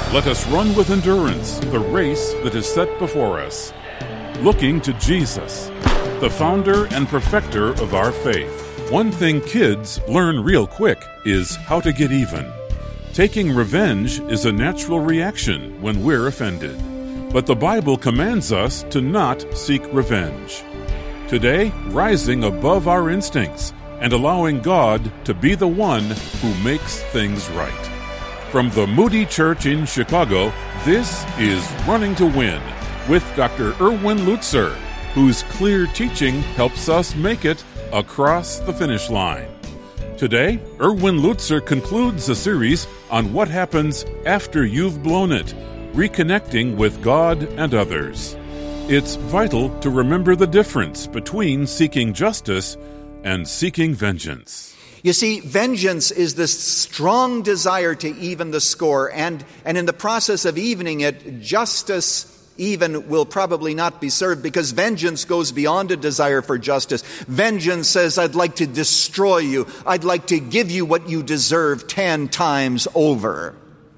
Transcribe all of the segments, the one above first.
Let us run with endurance the race that is set before us, looking to Jesus, the founder and perfecter of our faith. One thing kids learn real quick is how to get even. Taking revenge is a natural reaction when we're offended, but the Bible commands us to not seek revenge. Today, rising above our instincts and allowing God to be the one who makes things right. From the Moody Church in Chicago, this is Running to Win with Dr. Erwin Lutzer, whose clear teaching helps us make it across the finish line. Today, Erwin Lutzer concludes a series on what happens after you've blown it, reconnecting with God and others. It's vital to remember the difference between seeking justice and seeking vengeance. You see, vengeance is this strong desire to even the score, and in the process of evening it, justice even will probably not be served, because vengeance goes beyond a desire for justice. Vengeance says, I'd like to destroy you. I'd like to give you what you deserve 10 times over.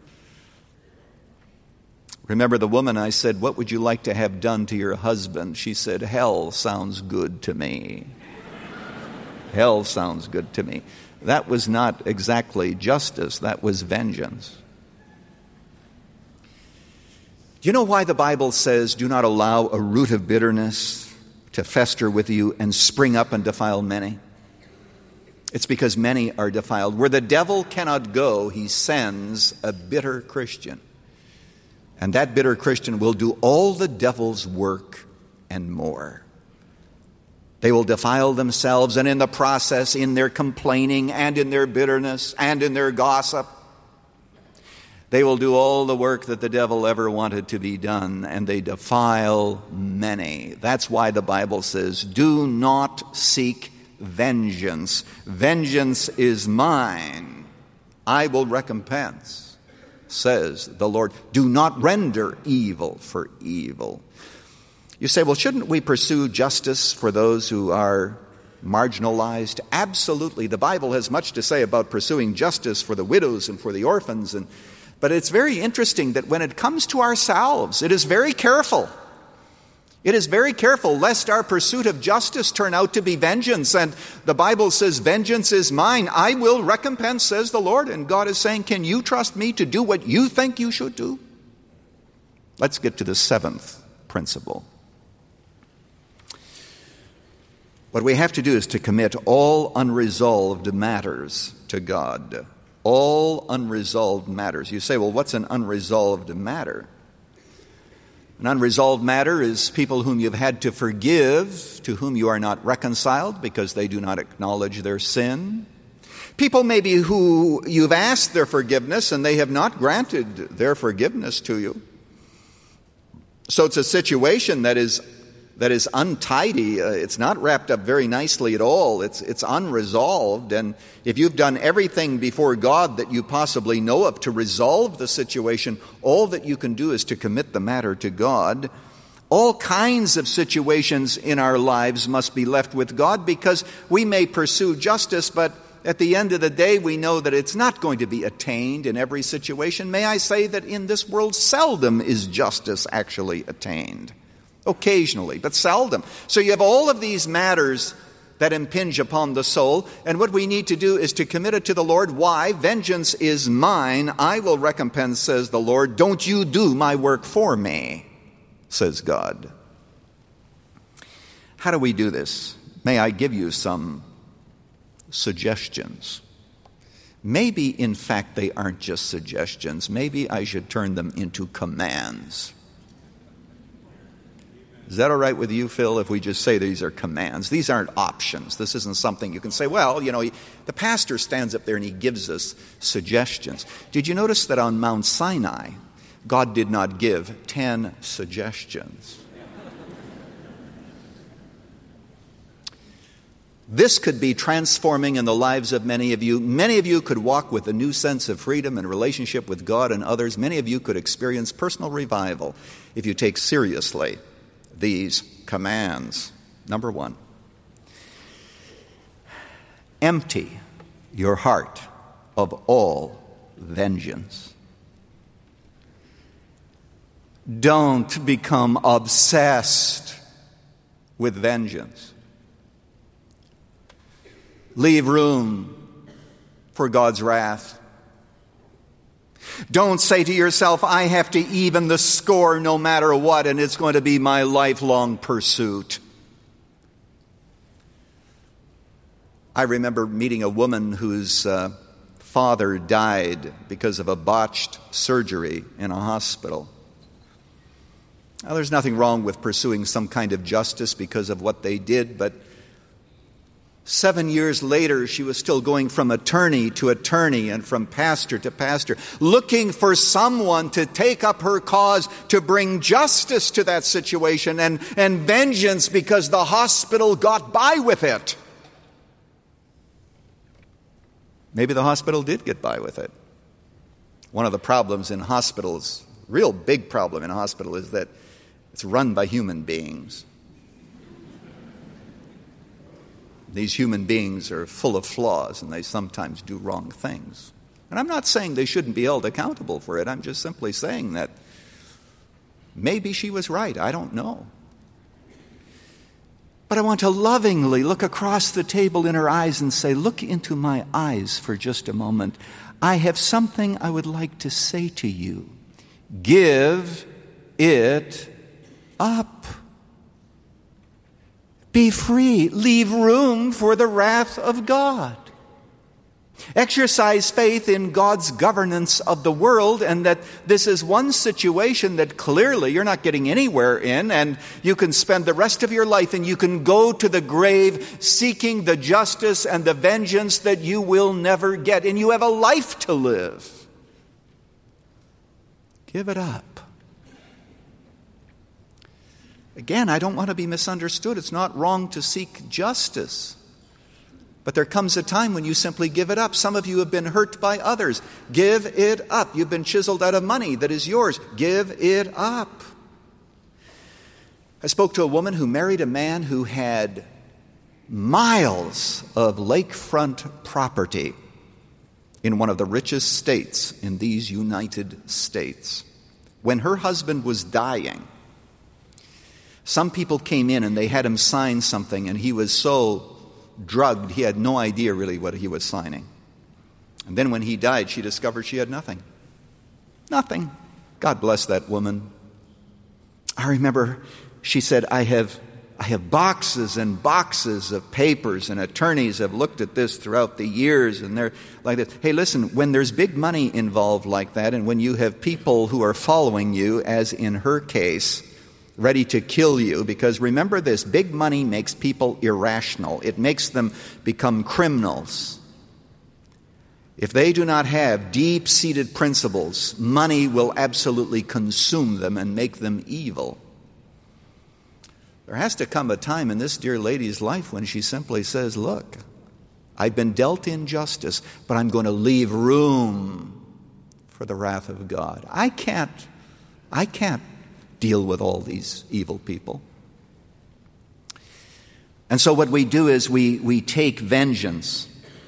Remember the woman I said, what would you like to have done to your husband? She said, hell sounds good to me. Hell sounds good to me. That was not exactly justice. That was vengeance. Do you know why the Bible says, do not allow a root of bitterness to fester with you and spring up and defile many? It's because many are defiled. Where the devil cannot go, he sends a bitter Christian. And that bitter Christian will do all the devil's work and more. They will defile themselves, and in the process, in their complaining and in their bitterness and in their gossip, they will do all the work that the devil ever wanted to be done, and they defile many. That's why the Bible says, do not seek vengeance. Vengeance is mine. I will recompense, says the Lord. Do not render evil for evil. You say, well, shouldn't we pursue justice for those who are marginalized? Absolutely. The Bible has much to say about pursuing justice for the widows and for the orphans. But it's very interesting that when it comes to ourselves, it is very careful. It is very careful lest our pursuit of justice turn out to be vengeance. And the Bible says, vengeance is mine. I will recompense, says the Lord. And God is saying, can you trust me to do what you think you should do? Let's get to the seventh principle. What we have to do is to commit all unresolved matters to God. All unresolved matters. You say, well, what's an unresolved matter? An unresolved matter is people whom you've had to forgive, to whom you are not reconciled because they do not acknowledge their sin. People maybe who you've asked their forgiveness and they have not granted their forgiveness to you. So it's a situation that is untidy. It's not wrapped up very nicely at all. It's unresolved. And if you've done everything before God that you possibly know of to resolve the situation, all that you can do is to commit the matter to God. All kinds of situations in our lives must be left with God, because we may pursue justice, but at the end of the day, we know that it's not going to be attained in every situation. May I say that in this world, seldom is justice actually attained. Occasionally, but seldom. So you have all of these matters that impinge upon the soul, and what we need to do is to commit it to the Lord. Why? Vengeance is mine. I will recompense, says the Lord. Don't you do my work for me, says God. How do we do this? May I give you some suggestions? Maybe, in fact, they aren't just suggestions. Maybe I should turn them into commands. Is that all right with you, Phil, if we just say these are commands? These aren't options. This isn't something you can say, well, the pastor stands up there and he gives us suggestions. Did you notice that on Mount Sinai, God did not give 10 suggestions? This could be transforming in the lives of many of you. Many of you could walk with a new sense of freedom and relationship with God and others. Many of you could experience personal revival if you take seriously these commands. Number 1, empty your heart of all vengeance. Don't become obsessed with vengeance. Leave room for God's wrath. Don't say to yourself, I have to even the score no matter what, and it's going to be my lifelong pursuit. I remember meeting a woman whose father died because of a botched surgery in a hospital. Now, there's nothing wrong with pursuing some kind of justice because of what they did, but 7 years later, she was still going from attorney to attorney and from pastor to pastor, looking for someone to take up her cause to bring justice to that situation and vengeance because the hospital got by with it. Maybe the hospital did get by with it. One of the problems in hospitals, real big problem in a hospital, is that it's run by human beings. These human beings are full of flaws, and they sometimes do wrong things. And I'm not saying they shouldn't be held accountable for it. I'm just simply saying that maybe she was right. I don't know. But I want to lovingly look across the table in her eyes and say, look into my eyes for just a moment. I have something I would like to say to you. Give it up. Be free. Leave room for the wrath of God. Exercise faith in God's governance of the world, and that this is one situation that clearly you're not getting anywhere in, and you can spend the rest of your life and you can go to the grave seeking the justice and the vengeance that you will never get, and you have a life to live. Give it up. Again, I don't want to be misunderstood. It's not wrong to seek justice. But there comes a time when you simply give it up. Some of you have been hurt by others. Give it up. You've been chiseled out of money that is yours. Give it up. I spoke to a woman who married a man who had miles of lakefront property in one of the richest states in these United States. When her husband was dying, some people came in and they had him sign something, and he was so drugged he had no idea really what he was signing. And then when he died, she discovered she had nothing. Nothing. God bless that woman. I remember she said, I have boxes and boxes of papers, and attorneys have looked at this throughout the years, and they're like this. Hey, listen, when there's big money involved like that, and when you have people who are following you, as in her case, ready to kill you, because remember this, big money makes people irrational. It makes them become criminals. If they do not have deep-seated principles, money will absolutely consume them and make them evil. There has to come a time in this dear lady's life when she simply says, look, I've been dealt injustice, but I'm going to leave room for the wrath of God. I can't deal with all these evil people. And so what we do is we take vengeance.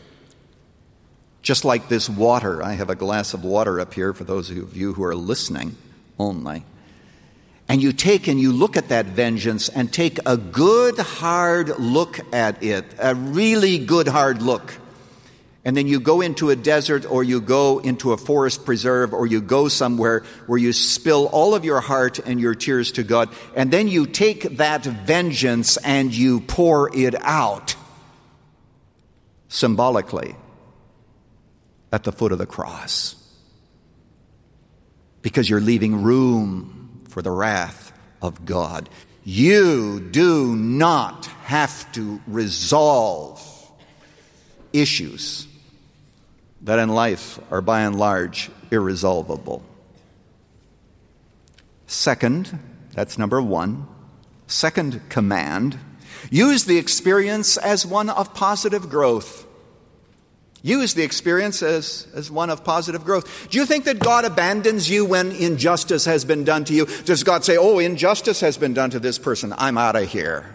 Just like this water. I have a glass of water up here for those of you who are listening only. And you take and you look at that vengeance and take a good hard look at it. A really good hard look. And then you go into a desert, or you go into a forest preserve, or you go somewhere where you spill all of your heart and your tears to God. And then you take that vengeance and you pour it out symbolically at the foot of the cross. Because you're leaving room for the wrath of God. You do not have to resolve issues that in life are by and large irresolvable. Second, that's number one. Second command, use the experience as one of positive growth. Use the experience as one of positive growth. Do you think that God abandons you when injustice has been done to you? Does God say, oh, injustice has been done to this person, I'm out of here?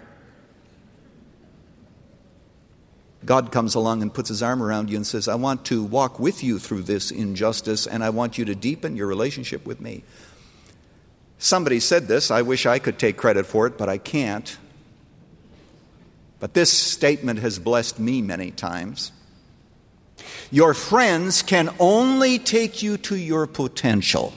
God comes along and puts his arm around you and says, I want to walk with you through this injustice, and I want you to deepen your relationship with me. Somebody said this. I wish I could take credit for it, but I can't. But this statement has blessed me many times. Your friends can only take you to your potential.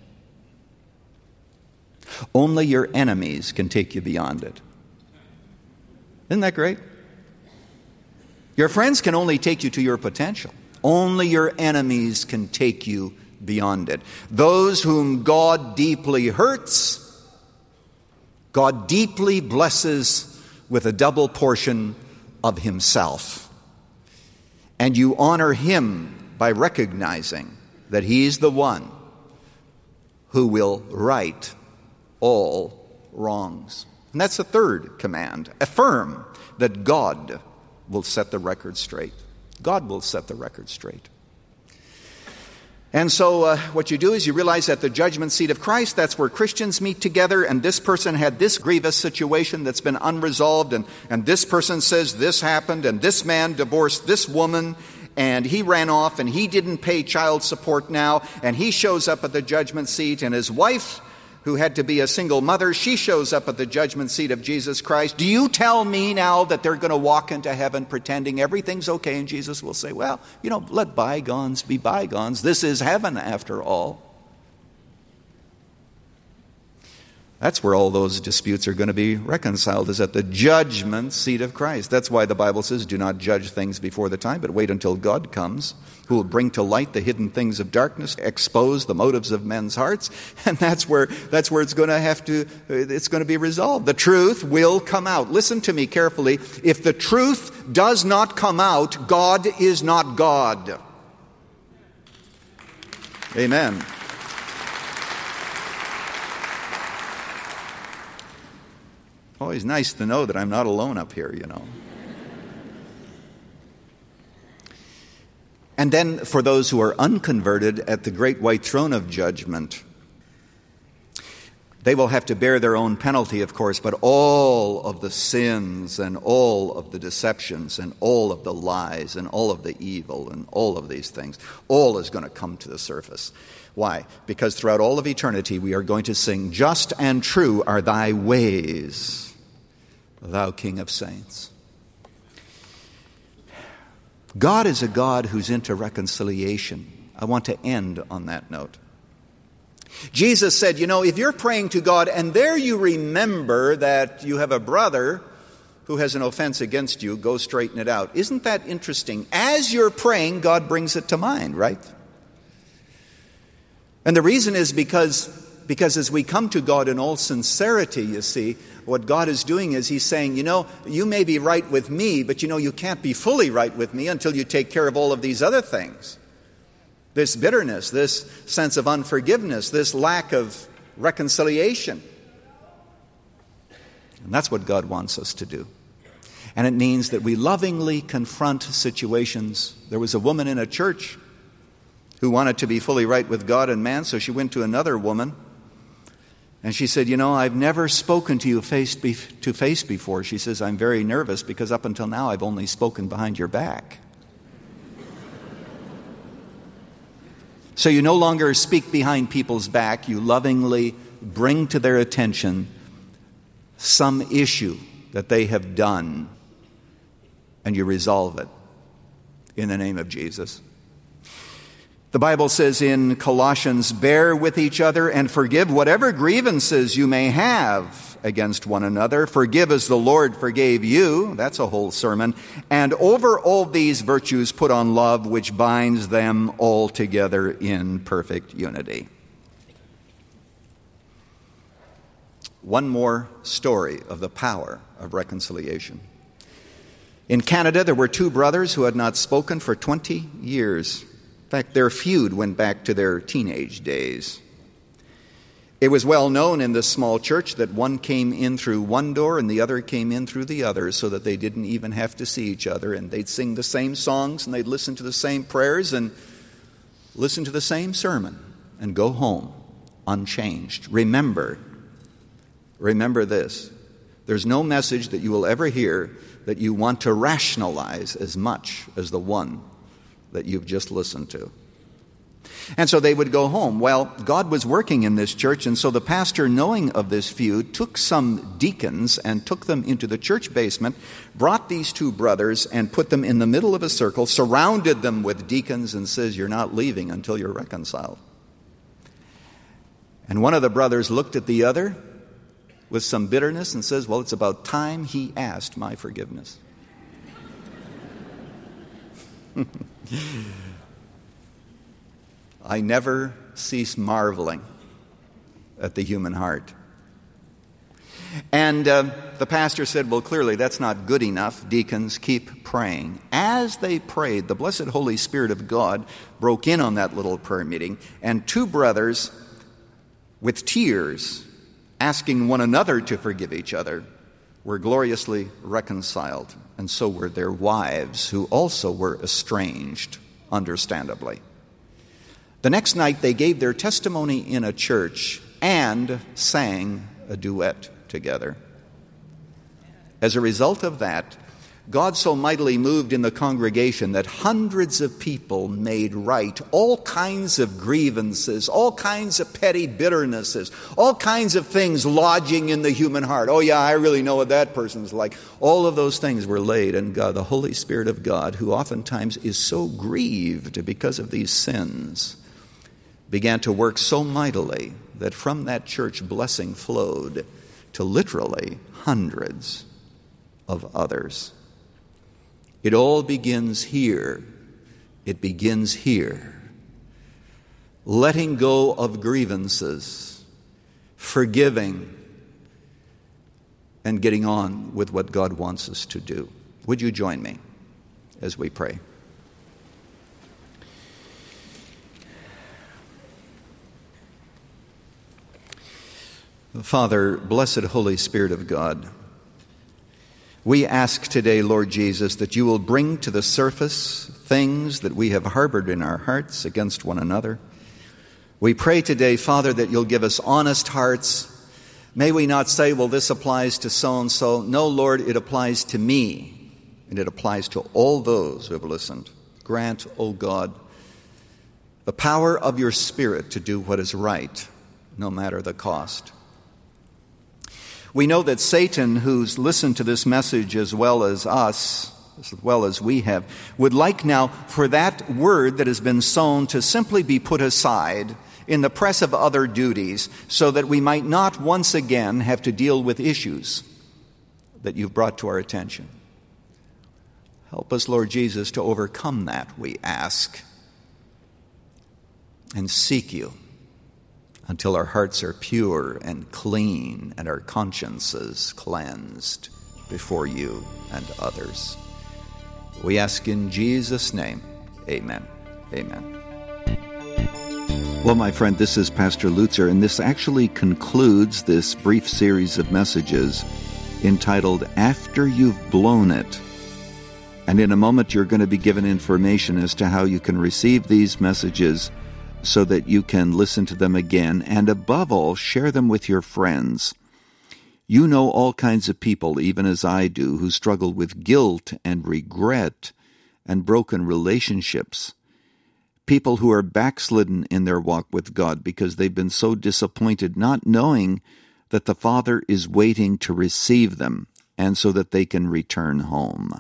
Only your enemies can take you beyond it. Isn't that great? Your friends can only take you to your potential. Only your enemies can take you beyond it. Those whom God deeply hurts, God deeply blesses with a double portion of himself. And you honor him by recognizing that he's the one who will right all wrongs. And that's the third command. Affirm that God will set the record straight. God will set the record straight. And so what you do is you realize at the judgment seat of Christ, that's where Christians meet together, and this person had this grievous situation that's been unresolved, and this person says this happened, and this man divorced this woman, and he ran off, and he didn't pay child support now, and he shows up at the judgment seat, and his wife, who had to be a single mother, she shows up at the judgment seat of Jesus Christ. Do you tell me now that they're going to walk into heaven pretending everything's okay? And Jesus will say, well, let bygones be bygones. This is heaven after all. That's where all those disputes are going to be reconciled, is at the judgment seat of Christ. That's why the Bible says, do not judge things before the time, but wait until God comes, who will bring to light the hidden things of darkness, expose the motives of men's hearts, and that's where it's going to be resolved. The truth will come out. Listen to me carefully. If the truth does not come out, God is not God. Amen. Always nice to know that I'm not alone up here, And then for those who are unconverted at the great white throne of judgment, they will have to bear their own penalty, of course, but all of the sins and all of the deceptions and all of the lies and all of the evil and all of these things, all is going to come to the surface. Why? Because throughout all of eternity we are going to sing, just and true are thy ways, thou King of saints. God is a God who's into reconciliation. I want to end on that note. Jesus said, if you're praying to God and there you remember that you have a brother who has an offense against you, go straighten it out. Isn't that interesting? As you're praying, God brings it to mind, right? And the reason is because as we come to God in all sincerity, you see, what God is doing is he's saying, you may be right with me, but you can't be fully right with me until you take care of all of these other things. This bitterness, this sense of unforgiveness, this lack of reconciliation. And that's what God wants us to do. And it means that we lovingly confront situations. There was a woman in a church who wanted to be fully right with God and man, so she went to another woman. And she said, I've never spoken to you face to face before. She says, I'm very nervous because up until now I've only spoken behind your back. So you no longer speak behind people's back. You lovingly bring to their attention some issue that they have done, and you resolve it in the name of Jesus. The Bible says in Colossians, bear with each other and forgive whatever grievances you may have against one another. Forgive as the Lord forgave you. That's a whole sermon. And over all these virtues put on love, which binds them all together in perfect unity. One more story of the power of reconciliation. In Canada, there were two brothers who had not spoken for 20 years. In fact, their feud went back to their teenage days. It was well known in this small church that one came in through one door and the other came in through the other, so that they didn't even have to see each other. And they'd sing the same songs and they'd listen to the same prayers and listen to the same sermon and go home unchanged. Remember this. There's no message that you will ever hear that you want to rationalize as much as the one that you've just listened to. And so they would go home. Well, God was working in this church, and so the pastor, knowing of this feud, took some deacons and took them into the church basement, brought these two brothers and put them in the middle of a circle, surrounded them with deacons, and says, "You're not leaving until you're reconciled." And one of the brothers looked at the other with some bitterness and says, "Well, it's about time he asked my forgiveness." I never cease marveling at the human heart. And the pastor said, "Well, clearly that's not good enough. Deacons, keep praying." As they prayed, the blessed Holy Spirit of God broke in on that little prayer meeting, and two brothers, with tears, asking one another to forgive each other, were gloriously reconciled. And so were their wives, who also were estranged, understandably. The next night, they gave their testimony in a church and sang a duet together. As a result of that, God so mightily moved in the congregation that hundreds of people made right all kinds of grievances, all kinds of petty bitternesses, all kinds of things lodging in the human heart. "Oh yeah, I really know what that person's like." All of those things were laid, and God, the Holy Spirit of God, who oftentimes is so grieved because of these sins, began to work so mightily that from that church blessing flowed to literally hundreds of others. It all begins here. It begins here. Letting go of grievances, forgiving, and getting on with what God wants us to do. Would you join me as we pray? Father, blessed Holy Spirit of God, we ask today, Lord Jesus, that you will bring to the surface things that we have harbored in our hearts against one another. We pray today, Father, that you'll give us honest hearts. May we not say, "Well, this applies to so-and-so." No, Lord, it applies to me, and it applies to all those who have listened. Grant, O God, the power of your Spirit to do what is right, no matter the cost. We know that Satan, who's listened to this message as well as us, as well as we have, would like now for that word that has been sown to simply be put aside in the press of other duties, so that we might not once again have to deal with issues that you've brought to our attention. Help us, Lord Jesus, to overcome that, we ask, and seek you until our hearts are pure and clean and our consciences cleansed before you and others. We ask in Jesus' name, amen. Amen. Well, my friend, this is Pastor Lutzer, and this actually concludes this brief series of messages entitled After You've Blown It. And in a moment, you're going to be given information as to how you can receive these messages so that you can listen to them again, and above all, share them with your friends. You know all kinds of people, even as I do, who struggle with guilt and regret and broken relationships. People who are backslidden in their walk with God because they've been so disappointed, not knowing that the Father is waiting to receive them, and so that they can return home.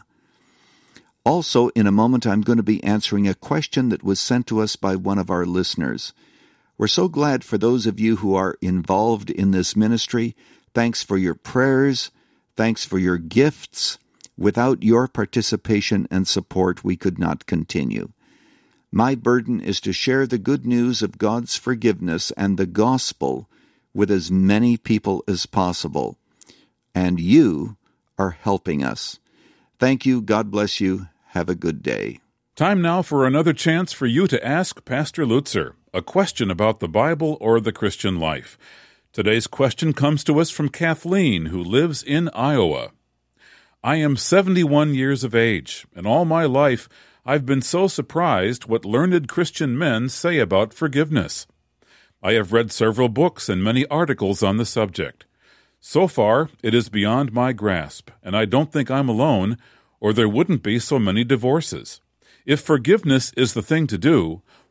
Also, in a moment, I'm going to be answering a question that was sent to us by one of our listeners. We're so glad for those of you who are involved in this ministry. Thanks for your prayers. Thanks for your gifts. Without your participation and support, we could not continue. My burden is to share the good news of God's forgiveness and the gospel with as many people as possible. And you are helping us. Thank you. God bless you. Have a good day. Time now for another chance for you to ask Pastor Lutzer a question about the Bible or the Christian life. Today's question comes to us from Kathleen, who lives in Iowa. I am 71 years of age, and all my life I've been so surprised what learned Christian men say about forgiveness. I have read several books and many articles on the subject. So far, it is beyond my grasp, and I don't think I'm alone, or there wouldn't be so many divorces. If forgiveness is the thing to do,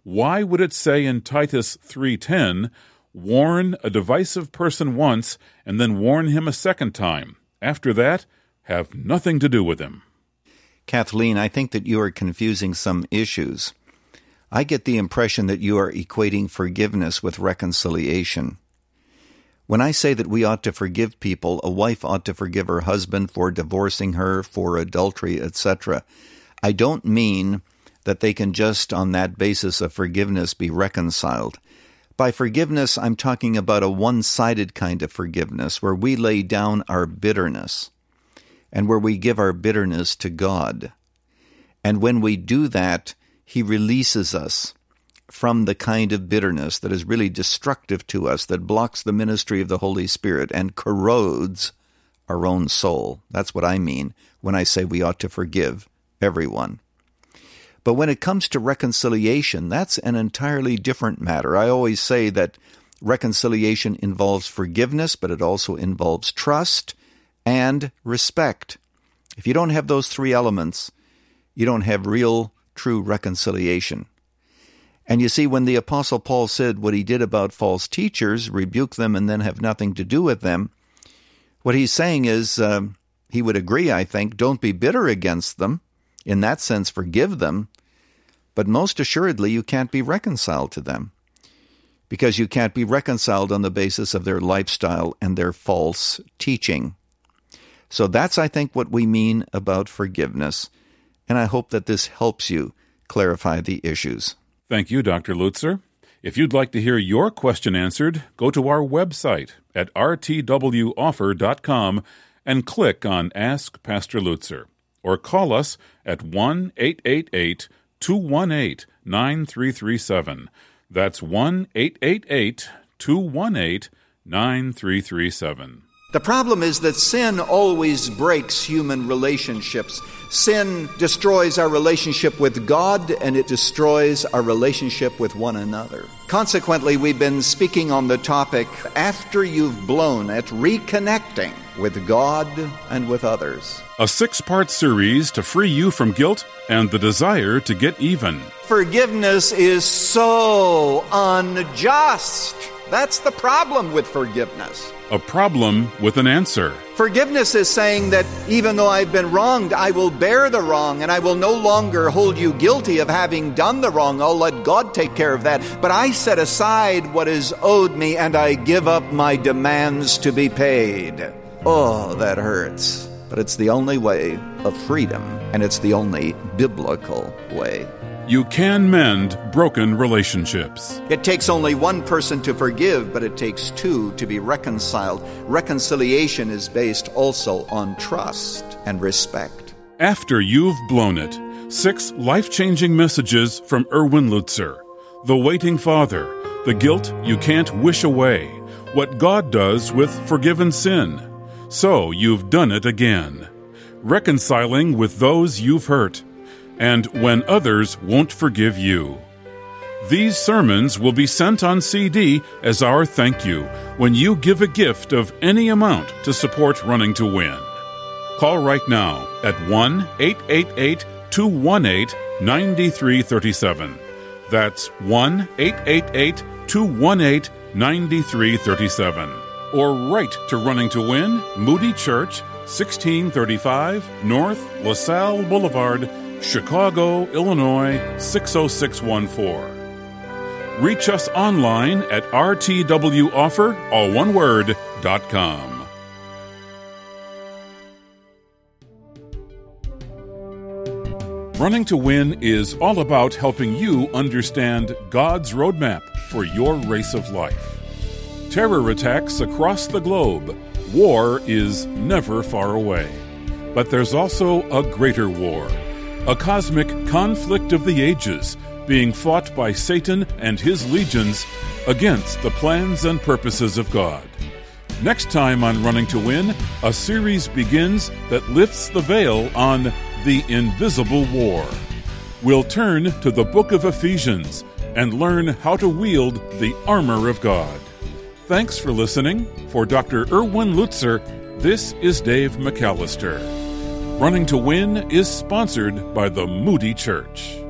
why would it say in Titus 3:10, warn a divisive person once and then warn him a second time? After that, have nothing to do with him. Kathleen, I think that you are confusing some issues. I get the impression that you are equating forgiveness with reconciliation. When I say that we ought to forgive people, a wife ought to forgive her husband for divorcing her, for adultery, etc., I don't mean that they can just on that basis of forgiveness be reconciled. By forgiveness, I'm talking about a one-sided kind of forgiveness where we lay down our bitterness and where we give our bitterness to God. And when we do that, He releases us from the kind of bitterness that is really destructive to us, that blocks the ministry of the Holy Spirit and corrodes our own soul. That's what I mean when I say we ought to forgive everyone. But when it comes to reconciliation, that's an entirely different matter. I always say that reconciliation involves forgiveness, but it also involves trust and respect. If you don't have those three elements, you don't have real, true reconciliation. And you see, when the Apostle Paul said what he did about false teachers, rebuke them and then have nothing to do with them, what he's saying is, he would agree, I think, don't be bitter against them. In that sense, forgive them. But most assuredly, you can't be reconciled to them, because you can't be reconciled on the basis of their lifestyle and their false teaching. So that's, I think, what we mean about forgiveness, and I hope that this helps you clarify the issues. Thank you, Dr. Lutzer. If you'd like to hear your question answered, go to our website at rtwoffer.com and click on Ask Pastor Lutzer, or call us at 1-888-218-9337. That's 1-888-218-9337. The problem is that sin always breaks human relationships. Sin destroys our relationship with God, and it destroys our relationship with one another. Consequently, we've been speaking on the topic, after you've blown it, reconnecting with God and with others. A 6-part series to free you from guilt and the desire to get even. Forgiveness is so unjust. That's the problem with forgiveness. A problem with an answer. Forgiveness is saying that even though I've been wronged, I will bear the wrong, and I will no longer hold you guilty of having done the wrong. I'll let God take care of that. But I set aside what is owed me, and I give up my demands to be paid. Oh, that hurts. But it's the only way of freedom, and it's the only biblical way. You can mend broken relationships. It takes only one person to forgive, but it takes two to be reconciled. Reconciliation is based also on trust and respect. After You've Blown It, 6 life-changing messages from Erwin Lutzer. The Waiting Father, the guilt you can't wish away, what God does with forgiven sin. So you've done it again. Reconciling with those you've hurt, and when others won't forgive you. These sermons will be sent on CD as our thank you when you give a gift of any amount to support Running to Win. Call right now at 1-888-218-9337. That's 1-888-218-9337. Or write to Running to Win, Moody Church, 1635 North LaSalle Boulevard, Chicago, Illinois, 60614. Reach us online at rtwoffer, all one word, .com. Running to Win is all about helping you understand God's roadmap for your race of life. Terror attacks across the globe. War is never far away. But there's also a greater war. A cosmic conflict of the ages being fought by Satan and his legions against the plans and purposes of God. Next time on Running to Win, a series begins that lifts the veil on the invisible war. We'll turn to the book of Ephesians and learn how to wield the armor of God. Thanks for listening. For Dr. Erwin Lutzer, this is Dave McAllister. Running to Win is sponsored by the Moody Church.